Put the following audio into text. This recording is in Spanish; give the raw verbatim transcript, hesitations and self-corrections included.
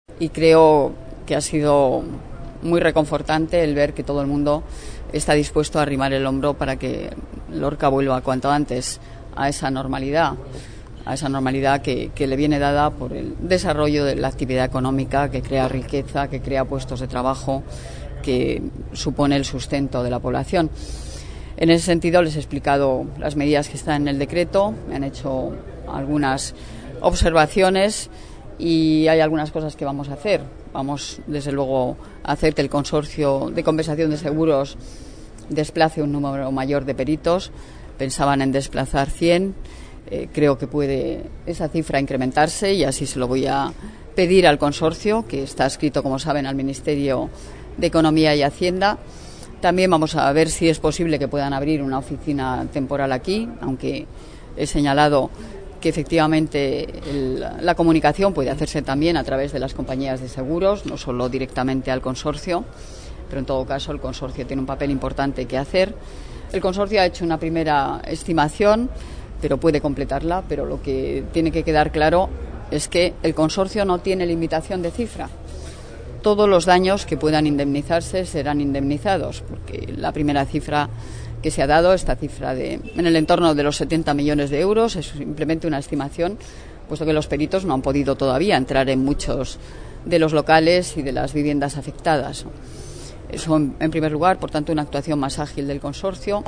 Y creo que ha sido muy reconfortante el ver que todo el mundo está dispuesto a arrimar el hombro para que Lorca vuelva cuanto antes a esa normalidad, a esa normalidad que, que le viene dada por el desarrollo de la actividad económica, que crea riqueza, que crea puestos de trabajo, que supone el sustento de la población. En ese sentido les he explicado las medidas que están en el decreto, me han hecho algunas observaciones y hay algunas cosas que vamos a hacer. Vamos, desde luego, a hacer que el consorcio de compensación de seguros desplace un número mayor de peritos. Pensaban en desplazar cien. Eh, creo que puede esa cifra incrementarse y así se lo voy a pedir al consorcio, que está adscrito, como saben, al Ministerio de Economía y Hacienda. También vamos a ver si es posible que puedan abrir una oficina temporal aquí, aunque he señalado que efectivamente el, la comunicación puede hacerse también a través de las compañías de seguros, no solo directamente al consorcio, pero en todo caso el consorcio tiene un papel importante que hacer. El consorcio ha hecho una primera estimación, pero puede completarla, pero lo que tiene que quedar claro es que el consorcio no tiene limitación de cifra. Todos los daños que puedan indemnizarse serán indemnizados, porque la primera cifra que se ha dado, esta cifra de en el entorno de los setenta millones de euros, es simplemente una estimación, puesto que los peritos no han podido todavía entrar en muchos de los locales y de las viviendas afectadas. Eso en, en primer lugar, por tanto, una actuación más ágil del consorcio.